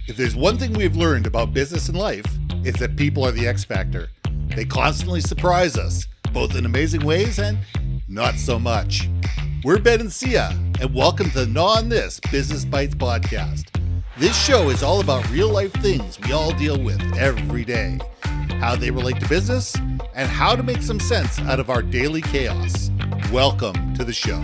If there's one thing we've learned about business and life, it's that people are the X factor. They constantly surprise us, both in amazing ways and not so much. We're Ben and Sia, and welcome to the Gnaw on This Business Bites podcast. This show is all about real life things we all deal with every day, how they relate to business, and how to make some sense out of our daily chaos. Welcome to the show.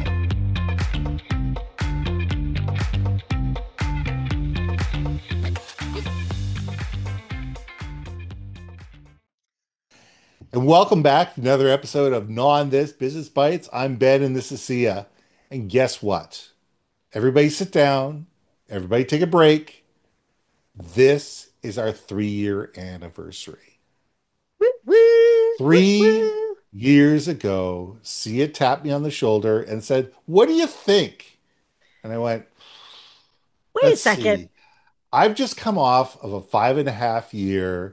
And welcome back to another episode of Gnaw on This Business Bites. I'm Ben and this is Sia. And guess what? Everybody sit down. Everybody take a break. This is our 3-year anniversary. Woo, woo, 3 woo, woo. years ago, Sia tapped me on the shoulder and said, "What do you think?" And I went, Wait a "Let's second. see. I've just come off of a 5.5 year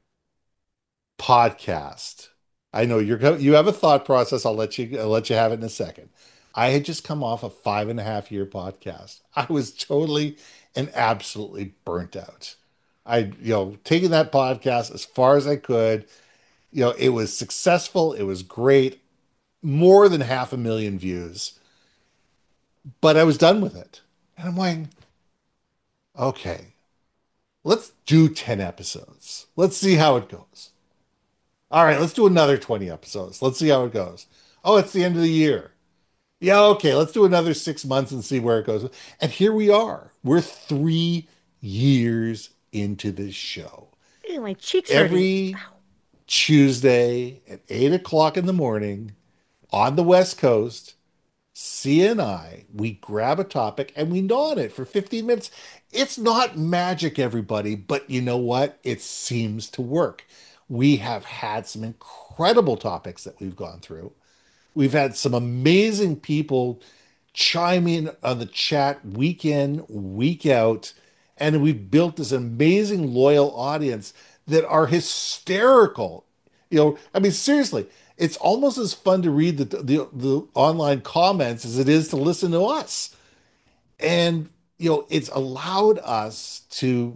podcast. I know you have a thought process. I'll let you have it in a second. I had just come off a 5.5 year podcast. I was totally and absolutely burnt out. Taking that podcast as far as I could. It was successful. It was great. More than 500,000 views, but I was done with it. And I'm like, okay, let's do 10 episodes. Let's see how it goes. All right, let's do another 20 episodes. Let's see how it goes. Oh, it's the end of the year. Yeah, okay, let's do another 6 months and see where it goes. And here we are. We're 3 years into this show. Ew, my cheeks hurting. Every Tuesday at 8 o'clock in the morning on the West Coast, Sia and I, we grab a topic and we gnaw on it for 15 minutes. It's not magic, everybody, but you know what? It seems to work. We have had some incredible topics that we've gone through. We've had some amazing people chime in on the chat week in, week out, and we've built this amazing loyal audience that are hysterical. Seriously, it's almost as fun to read the online comments as it is to listen to us. And it's allowed us to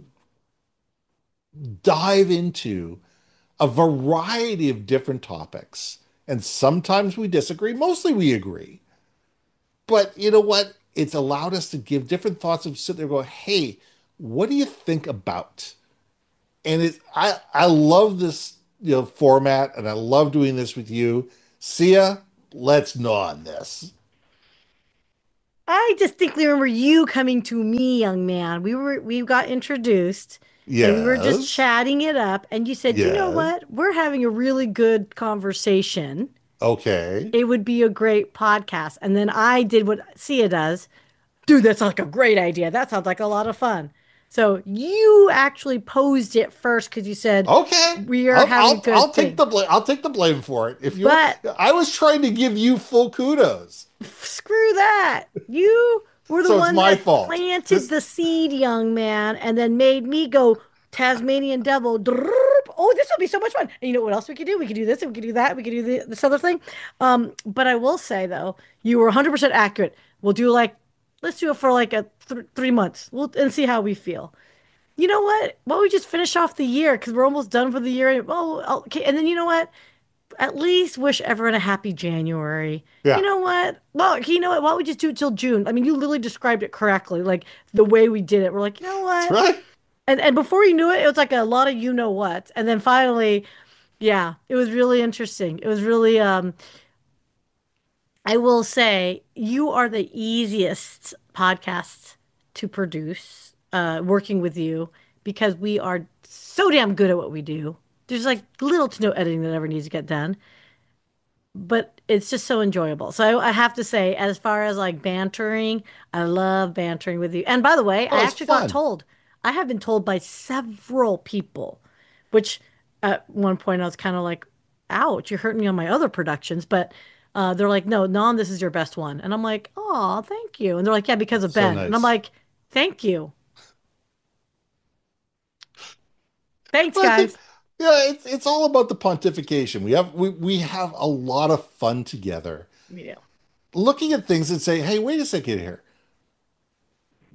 dive into a variety of different topics. And sometimes we disagree, mostly we agree. But you know what? It's allowed us to give different thoughts and sit there and go, hey, what do you think about? And I love this format, and I love doing this with you. Sia, let's gnaw on this. I distinctly remember you coming to me, young man. We got introduced and we were just Yes. chatting it up, and you said, "You know Yes. what? We're having a really good conversation. Okay. It would be a great podcast." And then I did what Sia does. Dude, that sounds like a great idea. That sounds like a lot of fun. So you actually posed it first because you said Okay. we are I'll having a I'll good I'll take thing. the blame. I'll take the blame for it. If you But I was trying to give you full kudos. screw that. You were the So it's one my that fault. planted the seed, young man, and then made me go Tasmanian devil. Drrrp. Oh, this will be so much fun. And you know what else we could do? We could do this and we could do that. We could do this other thing. But I will say, though, you were 100% accurate. We'll do let's do it for like 3 months. And see how we feel. You know what? Why don't we just finish off the year? Because we're almost done for the year. Oh, okay. And then you know what? At least wish everyone a happy January. You Yeah. know what? Well, you know what? Why don't we just do it till June? I mean, you literally described it correctly, like the way we did it. We're like, you know That's what? right. And before you knew it, it was like a lot of you know what. And then finally, yeah, it was really interesting. It was really I will say you are the easiest podcast to produce, working with you because we are so damn good at what we do. There's like little to no editing that ever needs to get done, but it's just so enjoyable. So I have to say, as far as like bantering, I love bantering with you. And by the way, I Oh, it's actually got fun. told, I have been told by several people, which at one point I was kind of like, ouch, you're hurting me on my other productions. But they're like, no, Non, this is your best one. And I'm like, oh, thank you. And they're like, yeah, because of So Ben. And I'm nice. like, thank you. Thanks, Well, I think, guys. yeah, it's all about the pontification. We have a lot of fun together, You know, looking at things and say, hey, wait a second here.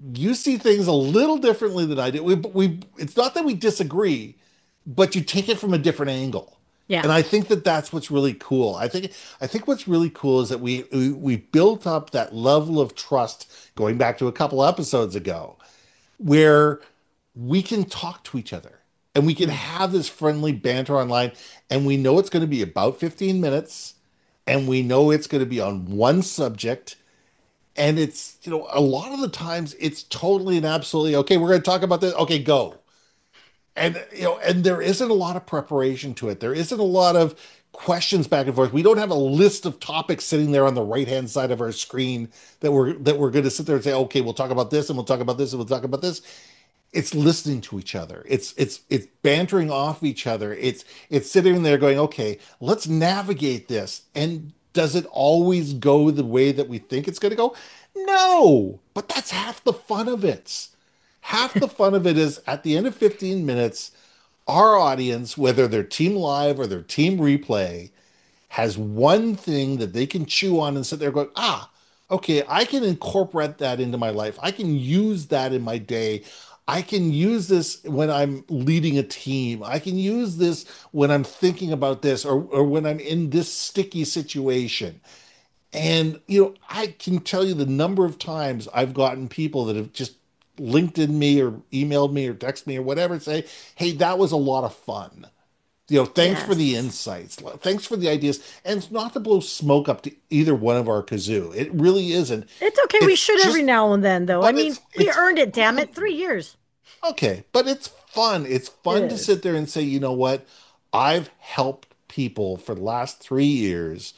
you see things a little differently than I do. It's not that we disagree, but you take it from a different angle. Yeah. And I think that that's what's really cool. I think what's really cool is that we built up that level of trust going back to a couple episodes ago where we can talk to each other and we can Mm. have this friendly banter online, and we know it's going to be about 15 minutes, and we know it's going to be on one subject, and it's, a lot of the times it's totally and absolutely okay, we're going to talk about this, okay, go. And and there isn't a lot of preparation to it, there isn't a lot of questions back and forth. We don't have a list of topics sitting there on the right hand side of our screen that we're going to sit there and say, okay, we'll talk about this and we'll talk about this and we'll talk about this. It's listening to each other. It's bantering off each other. It's sitting there going, okay, let's navigate this. And does it always go the way that we think it's going to go? No, but that's half the fun of it. Half the fun of it is at the end of 15 minutes, our audience, whether they're team live or they're team replay, has one thing that they can chew on and sit there going, okay, I can incorporate that into my life. I can use that in my day. I can use this when I'm leading a team. I can use this when I'm thinking about this, or when I'm in this sticky situation. And, I can tell you the number of times I've gotten people that have just LinkedIn me or emailed me or text me or whatever, say, hey, that was a lot of fun. Thanks for the Yes. insights. Thanks for the ideas. And it's not to blow smoke up to either one of our kazoo. It really isn't. It's okay. We It's should every just, now and then, though. I but mean, we it's earned it, damn it. fun. 3 years. Okay, but it's fun. It's It fun to is. sit there and say, you know what? I've helped people for the last 3 years.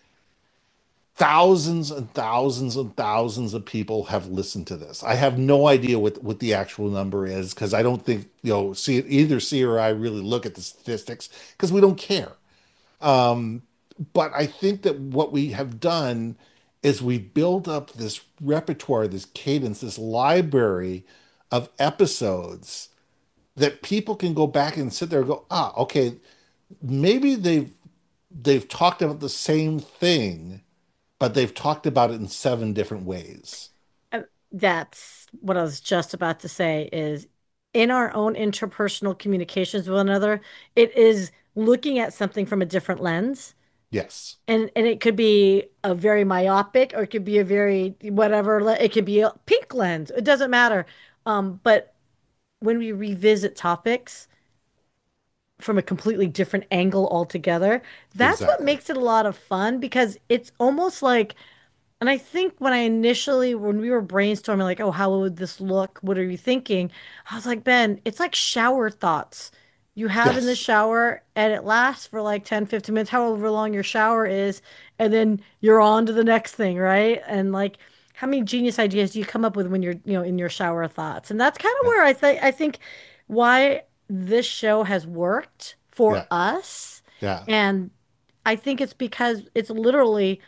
Thousands and thousands and thousands of people have listened to this. I have no idea what the actual number is, because I don't think, see either C or I really look at the statistics because we don't care. Um, but I think that what we have done is we build up this repertoire, this cadence, this library of episodes that people can go back and sit there and go, okay, maybe they've talked about the same thing, but they've talked about it in seven different ways. That's what I was just about to say is in our own interpersonal communications with one another, it is looking at something from a different lens. Yes, And it could be a very myopic or it could be a very whatever, it could be a pink lens. It doesn't matter. But when we revisit topics from a completely different angle altogether, that's what exactly. makes it a lot of fun because it's almost like and I think when we were brainstorming, like, oh, how would this look? What are you thinking? I was like, Ben, it's like shower thoughts. You have in the Yes. shower and it lasts for like 10, 15 minutes, however long your shower is. And then you're on to the next thing, right? And like, how many genius ideas do you come up with when you're in your shower thoughts? And that's kind of Yeah. where I think why this show has worked for Yeah. us. Yeah. And I think it's because it's literally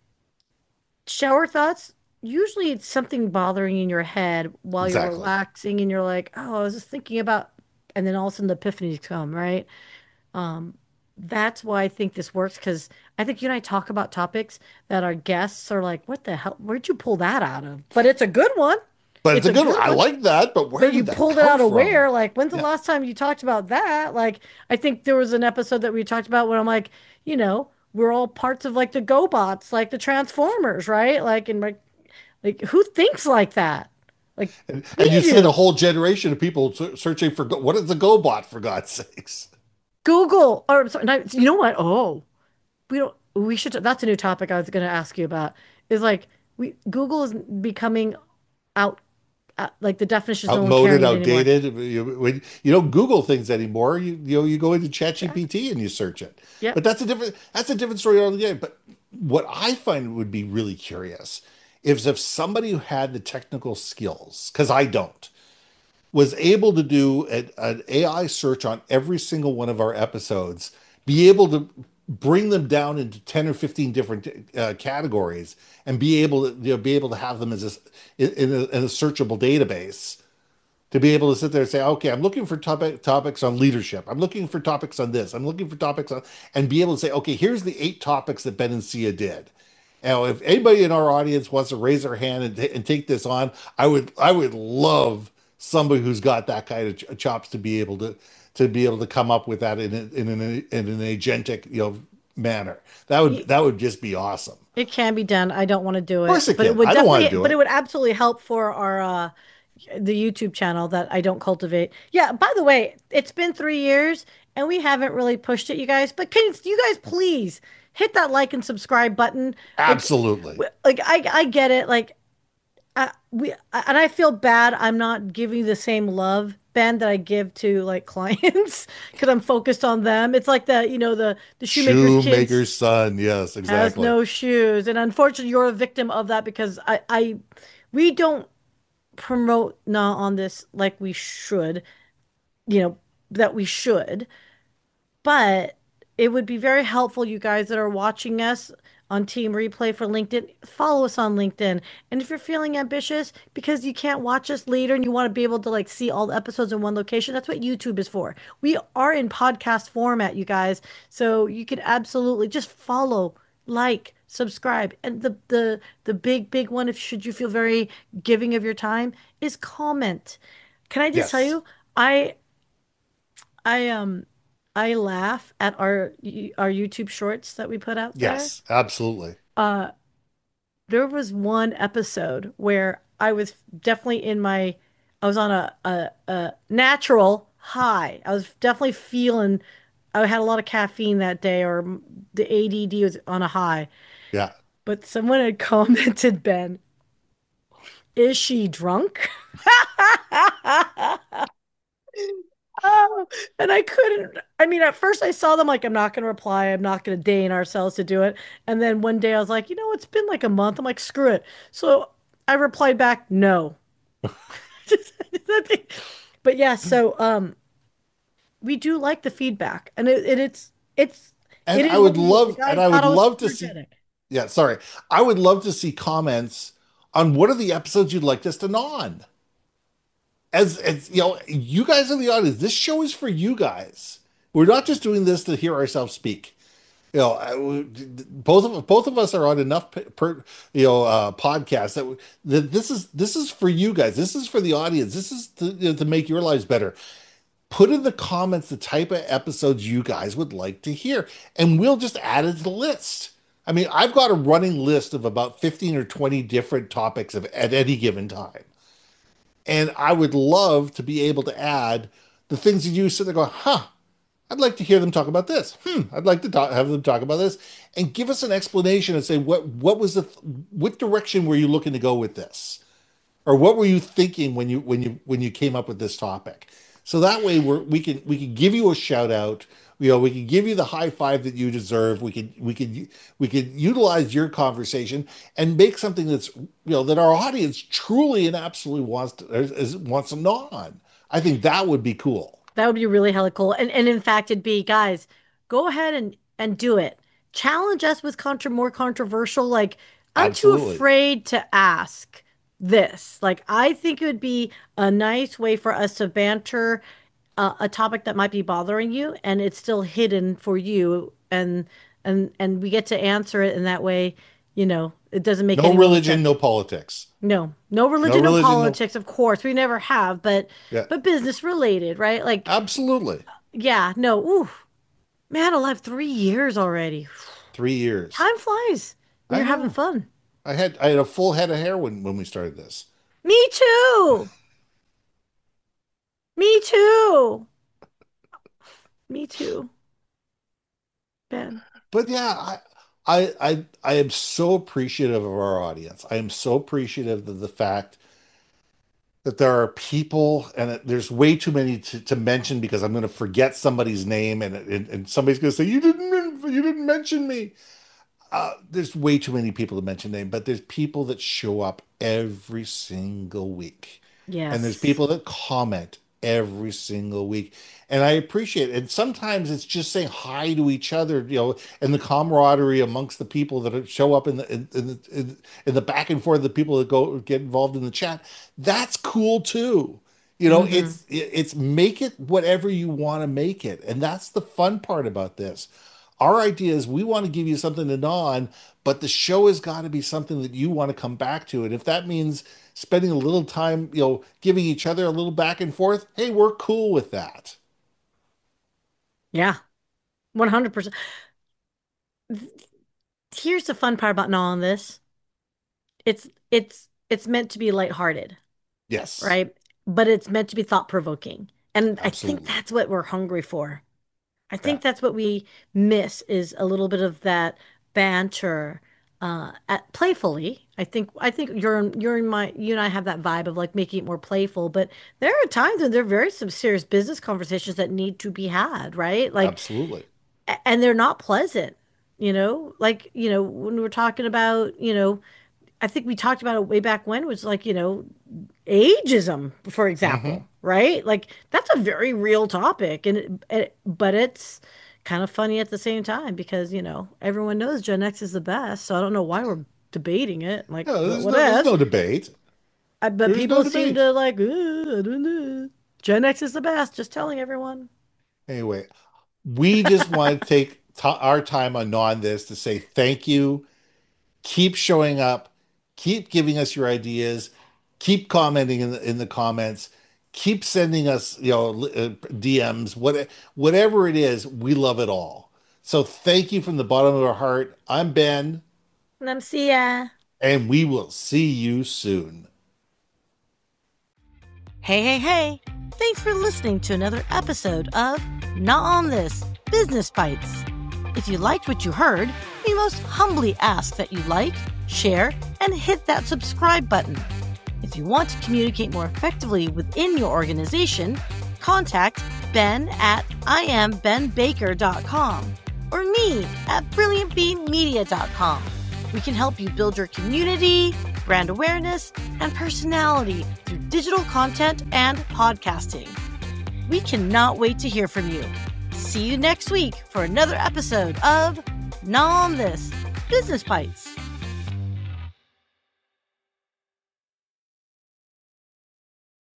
shower thoughts, usually it's something bothering in your head while you're Exactly. relaxing and you're like, oh, I was just thinking about, and then all of a sudden the epiphanies come, right? Um, that's why I think this works because I think you and I talk about topics that our guests are like, what the hell? Where'd you pull that out of? But it's a good one. But it's It's a a good one. good I one. like that, but where But you did that pulled it come out of from? where? Like, when's the Yeah. last time you talked about that? Like, I think there was an episode that we talked about when I'm like, we're all parts of like the GoBots, like the Transformers, right? Like, and like, who thinks like that? Like, And we you said a do. whole generation of people searching for what is a GoBot, for God's sakes? Google, or sorry, no, you know what? Oh, we don't. We should. That's a new topic I was going to ask you about. Is like Google is becoming out. Like the definition is no one Outmoded, carrying it anymore. outdated. You don't Google things anymore. You go into Yeah. ChatGPT and you search it. But Yep. that's a different story altogether. But what I find would be really curious is if somebody who had the technical skills, because I don't, was able to do an AI search on every single one of our episodes, be able to bring them down into 10 or 15 different categories, and be able to have them as in a searchable database, to be able to sit there and say, okay, I'm looking for topics on leadership. I'm looking for topics on this. I'm looking for topics on, and be able to say, okay, here's the 8 topics that Ben and Sia did. And if anybody in our audience wants to raise their hand and take this on, I would love somebody who's got that kind of chops to be able to come up with that in an agentic, manner. That would just be awesome. It can be done. I don't want to do Of it, course it but it can. would I don't want to definitely, do but it it. would absolutely help for our the YouTube channel that I don't cultivate. Yeah, by the way, it's been 3 years and we haven't really pushed it, you guys. But can you guys please hit that like and subscribe button? Like, Absolutely. I get it. Like, and I feel bad. I'm not giving the same love, Ben, that I give to like clients because I'm focused on them. It's like the shoemaker's kids Shoemaker's son. Yes, has exactly. no shoes. And unfortunately, you're a victim of that because we don't promote Na on this like we should, you know, that we should. But it would be very helpful, you guys that are watching us on Team Replay for LinkedIn, follow us on LinkedIn. And if you're feeling ambitious because you can't watch us later and you want to be able to like see all the episodes in one location, that's what YouTube is for. We are in podcast format, you guys. So you can absolutely just follow, like, subscribe. And the big one, if should you feel very giving of your time, is comment. Can I just tell Yes. you, I I I laugh at our YouTube shorts that we put out there. Yes, absolutely. Uh, there was one episode where I was definitely I was on a natural high. I was definitely feeling, I had a lot of caffeine that day, or the ADD was on a high. Yeah. But someone had commented, Ben, is she drunk? Oh, and I couldn't. I mean, at first I saw them like, I'm not going to reply. I'm not going to deign ourselves to do it. And then one day I was like, it's been like a month. I'm like, screw it. So I replied back, no. But yeah, so we do like the feedback, and it's And it I is what would it is. The love, and guy I would thought I was love to see, energetic. yeah, sorry. I would love to see comments on what are the episodes you'd like us to on. As you guys in the audience, this show is for you guys. We're not just doing this to hear ourselves speak. Both of us are on enough podcasts that this is for you guys. This is for the audience. This is to make your lives better. Put in the comments the type of episodes you guys would like to hear, and we'll just add it to the list. I mean, I've got a running list of about 15 or 20 different topics at any given time. And I would love to be able to add the things that you sit there going, huh, I'd like to hear them talk about this. I'd like to have them talk about this, and give us an explanation and say what direction were you looking to go with this? Or what were you thinking when you came up with this topic? So that way we can give you a shout out. We can give you the high five that you deserve. We can utilize your conversation and make something that our audience truly and absolutely wants to know on. I think that would be cool. That would be really hella cool. And in fact, it'd be, guys, go ahead and do it. Challenge us with more controversial. Like, I'm too Absolutely. afraid to ask this. Like, I think it would be a nice way for us to banter a topic that might be bothering you, and it's still hidden for you, and we get to answer it in that way. It doesn't make No any real religion, sense. no politics. No, no No religion, no religion, no. politics, of course. We never have, but Yeah, business related, right? Like, absolutely. yeah, no. Ooh, man, alive 3 years already. 3 years. Time flies when I you're having know. fun. I had a full head of hair when we started this. Me too. Me too. Me too, Ben. But yeah, I am so appreciative of our audience. I am so appreciative of the fact that there are people, and there's way too many to mention because I'm going to forget somebody's name, and somebody's going to say you didn't mention me. There's way too many people to mention name, but there's people that show up every single week. And there's Yes. people that comment every single week. And I appreciate it. And sometimes it's just saying hi to each other, and the camaraderie amongst the people that show up in the back and forth, the people that go get involved in the chat. That's cool too. Hmm. It's make it whatever you want to make it. And that's the fun part about this. Our idea is we want to give you something to gnaw on, but the show has got to be something that you want to come back to. And if that means spending a little time, giving each other a little back and forth, hey, we're cool with that. Yeah, 100%. Here's the fun part about knowing this. It's meant to be lighthearted, Yes, right? But it's meant to be thought-provoking. And I think absolutely. that's what we're hungry for. I Yeah, think that's what we miss is a little bit of that banter, playfully. I think you're in my you and I have that vibe of like making it more playful, but there are times when there are very some serious business conversations that need to be had, right? Like, absolutely. and they're not pleasant, like, when we're talking about, I think we talked about it way back when, was like, ageism, for Hmm. example, right? Like that's a very real topic, and but it's kind of funny at the same time because everyone knows Gen X is the best, so I don't know why we're debating it. Like, Yeah, what there's else? no debate. But There's no people seem debate. to like, I don't know. Gen X is the best. Just telling everyone. Anyway, we just want to take our time on this to say thank you. Keep showing up. Keep giving us your ideas. Keep commenting in the comments. Keep sending us, DMs. Whatever it is, we love it all. So thank you from the bottom of our heart. I'm Ben, And I'm Sia. and we will see you soon. Hey, hey, hey! Thanks for listening to another episode of Not On This Business Bites. If you liked what you heard, we most humbly ask that you like, share, and hit that subscribe button. If you want to communicate more effectively within your organization, contact Ben at IamBenBaker.com or me at BrilliantBeeMedia.com. We can help you build your community, brand awareness, and personality through digital content and podcasting. We cannot wait to hear from you. See you next week for another episode of Not On This Business Bites.